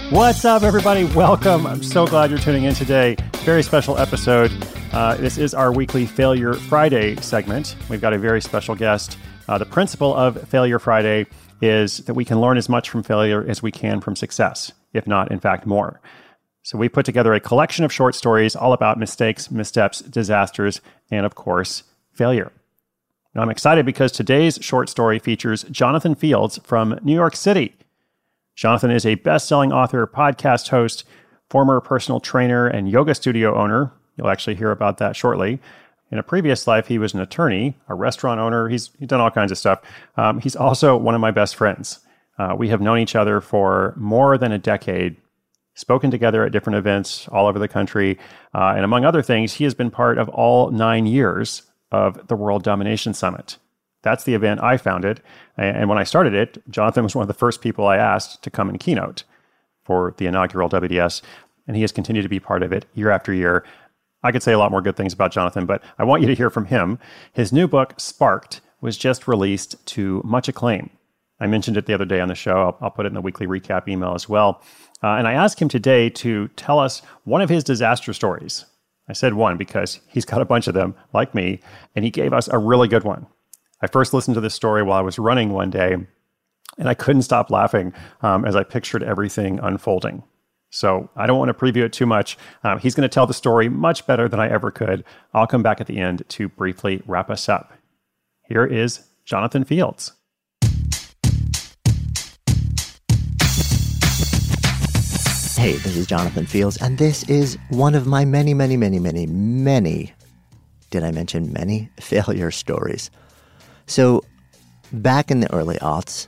What's up, everybody? Welcome. I'm so glad you're tuning in today. Very special episode. This is our weekly Failure Friday segment. We've got a very special guest. The principle of Failure Friday is that we can learn as much from failure as we can from success, if not, in fact, more. So we put together a collection of short stories all about mistakes, missteps, disasters, and, of course, failure. Now, I'm excited because today's short story features Jonathan Fields from New York City. Jonathan is a best-selling author, podcast host, former personal trainer, and yoga studio owner. You'll actually hear about that shortly. In a previous life, he was an attorney, a restaurant owner. He's done all kinds of stuff. He's also one of my best friends. We have known each other for more than a decade, spoken together at different events all over the country. And among other things, he has been part of all 9 years of the World Domination Summit. That's the event I founded. And when I started it, Jonathan was one of the first people I asked to come and keynote for the inaugural WDS. And he has continued to be part of it year after year. I could say a lot more good things about Jonathan, but I want you to hear from him. His new book, Sparked, was just released to much acclaim. I mentioned it the other day on the show. I'll put it in the weekly recap email as well. And I asked him today to tell us one of his disaster stories. I said one because he's got a bunch of them, like me, and he gave us a really good one. I first listened to this story while I was running one day, and I couldn't stop laughing as I pictured everything unfolding. So I don't want to preview it too much. He's going to tell the story much better than I ever could. I'll come back at the end to briefly wrap us up. Here is Jonathan Fields. Hey, this is Jonathan Fields, and this is one of my many, did I mention many, failure stories. So back in the early aughts,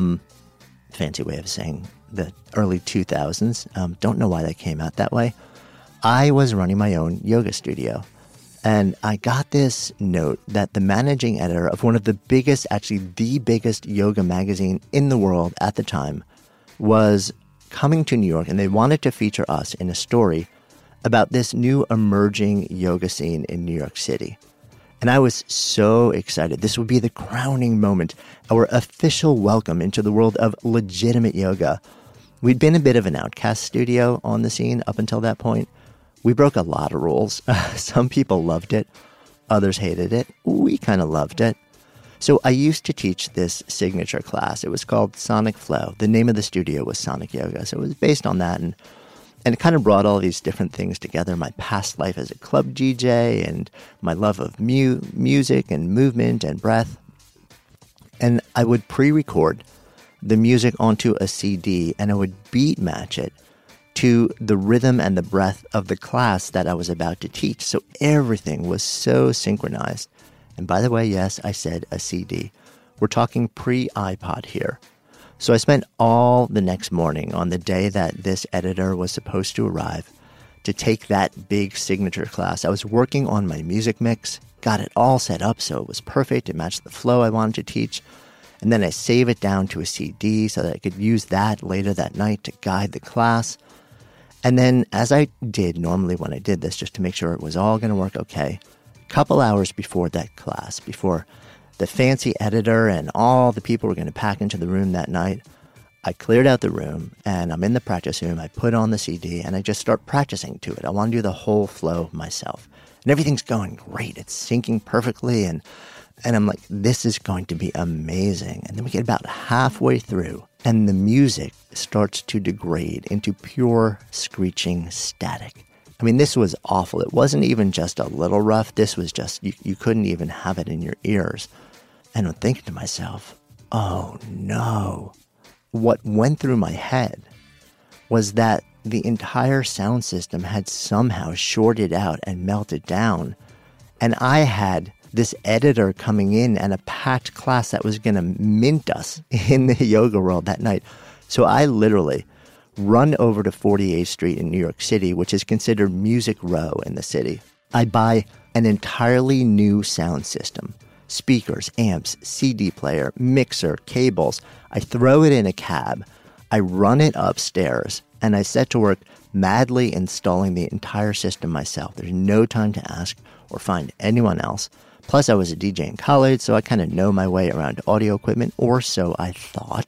fancy way of saying the early 2000s, don't know why that came out that way, I was running my own yoga studio. And I got this note that the managing editor of one of the biggest, actually the biggest yoga magazine in the world at the time was coming to New York, and they wanted to feature us in a story about this new emerging yoga scene in New York City. And I was so excited. This would be the crowning moment, our official welcome into the world of legitimate yoga. We'd been a bit of an outcast studio on the scene up until that point. We broke a lot of rules. Some people loved it. Others hated it. We kind of loved it. So I used to teach this signature class. It was called Sonic Flow. The name of the studio was Sonic Yoga. So it was based on that. And it kind of brought all these different things together. My past life as a club DJ and my love of music and movement and breath. And I would pre-record the music onto a CD, and I would beat match it to the rhythm and the breath of the class that I was about to teach. So everything was so synchronized. And by the way, yes, I said a CD. We're talking pre-iPod here. So I spent all the next morning on the day that this editor was supposed to arrive to take that big signature class. I was working on my music mix, got it all set up so it was perfect. It matched the flow I wanted to teach. And then I save it down to a CD so that I could use that later that night to guide the class. And then, as I did normally when I did this, just to make sure it was all going to work okay, a couple hours before that class, before the fancy editor and all the people were going to pack into the room that night, I cleared out the room and I'm in the practice room. I put on the CD and I just start practicing to it. I want to do the whole flow myself. And everything's going great. It's syncing perfectly. And I'm like, this is going to be amazing. And then we get about halfway through and the music starts to degrade into pure screeching static. I mean, this was awful. It wasn't even just a little rough. This was just, you couldn't even have it in your ears. And I'm thinking to myself, oh no. What went through my head was that the entire sound system had somehow shorted out and melted down. And I had this editor coming in and a packed class that was going to mint us in the yoga world that night. So I literally run over to 48th Street in New York City, which is considered Music Row in the city. I buy an entirely new sound system. Speakers, amps, CD player, mixer, cables. I throw it in a cab. I run it upstairs, and I set to work madly installing the entire system myself. There's no time to ask or find anyone else. Plus, I was a DJ in college, so I kind of know my way around audio equipment, or so I thought.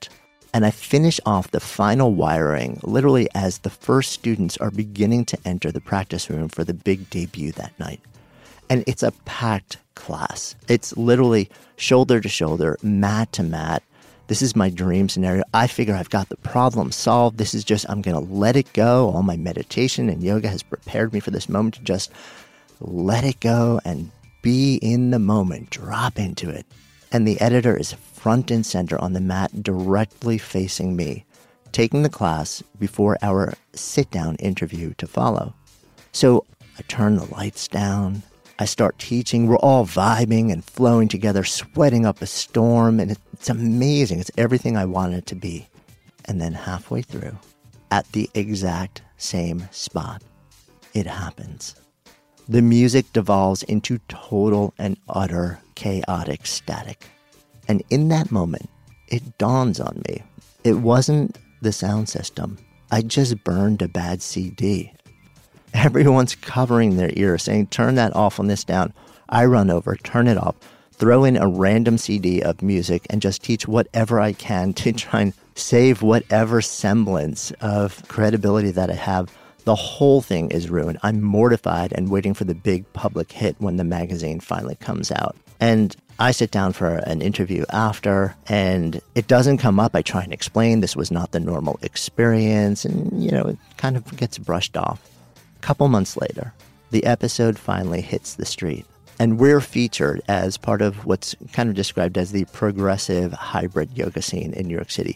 And I finish off the final wiring literally as the first students are beginning to enter the practice room for the big debut that night. And it's a packed class. It's literally shoulder to shoulder, mat to mat. This is my dream scenario. I figure I've got the problem solved. This is just, I'm going to let it go. All my meditation and yoga has prepared me for this moment to just let it go and be in the moment, drop into it. And the editor is front and center on the mat, directly facing me, taking the class before our sit-down interview to follow. So I turn the lights down. I start teaching. We're all vibing and flowing together, sweating up a storm, and it's amazing. It's everything I want it to be. And then halfway through, at the exact same spot, it happens. The music devolves into total and utter chaotic static. And in that moment, it dawns on me. It wasn't the sound system. I just burned a bad CD. Everyone's covering their ears, saying, turn that off on this down. I run over, turn it off, throw in a random CD of music, and just teach whatever I can to try and save whatever semblance of credibility that I have. The whole thing is ruined. I'm mortified and waiting for the big public hit when the magazine finally comes out. And I sit down for an interview after, and it doesn't come up. I try and explain this was not the normal experience, and, it kind of gets brushed off. A couple months later, the episode finally hits the street, and we're featured as part of what's kind of described as the progressive hybrid yoga scene in New York City,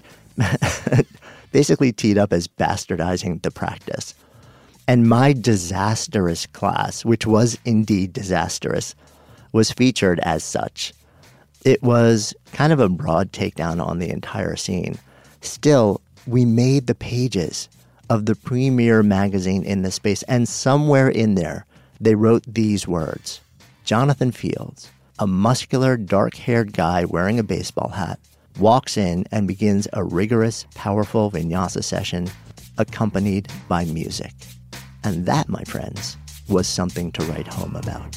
basically teed up as bastardizing the practice. And my disastrous class, which was indeed disastrous, was featured as such. It was kind of a broad takedown on the entire scene. Still, we made the pages of the premier magazine in the space, and somewhere in there, they wrote these words: Jonathan Fields, a muscular, dark-haired guy wearing a baseball hat, walks in and begins a rigorous, powerful vinyasa session accompanied by music. And that, my friends, was something to write home about.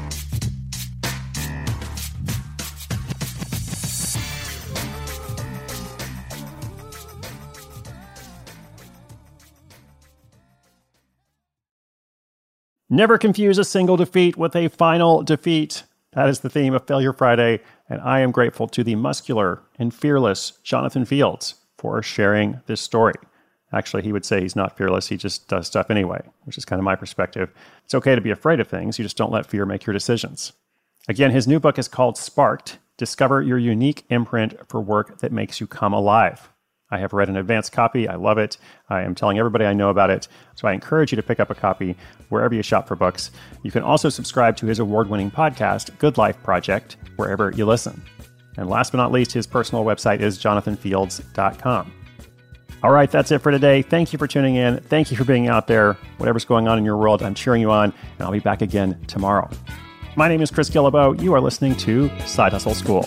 Never confuse a single defeat with a final defeat. That is the theme of Failure Friday, and I am grateful to the muscular and fearless Jonathan Fields for sharing this story. Actually, he would say he's not fearless, he just does stuff anyway, which is kind of my perspective. It's okay to be afraid of things, you just don't let fear make your decisions. Again, his new book is called Sparked: Discover Your Unique Imprint for Work That Makes You Come Alive. I have read an advanced copy. I love it. I am telling everybody I know about it. So I encourage you to pick up a copy wherever you shop for books. You can also subscribe to his award-winning podcast, Good Life Project, wherever you listen. And last but not least, his personal website is jonathanfields.com. All right, that's it for today. Thank you for tuning in. Thank you for being out there. Whatever's going on in your world, I'm cheering you on, and I'll be back again tomorrow. My name is Chris Guillebeau. You are listening to Side Hustle School.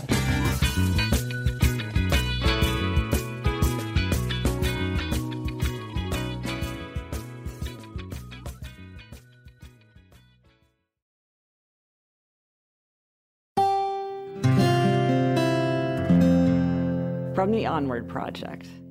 From the Onward Project.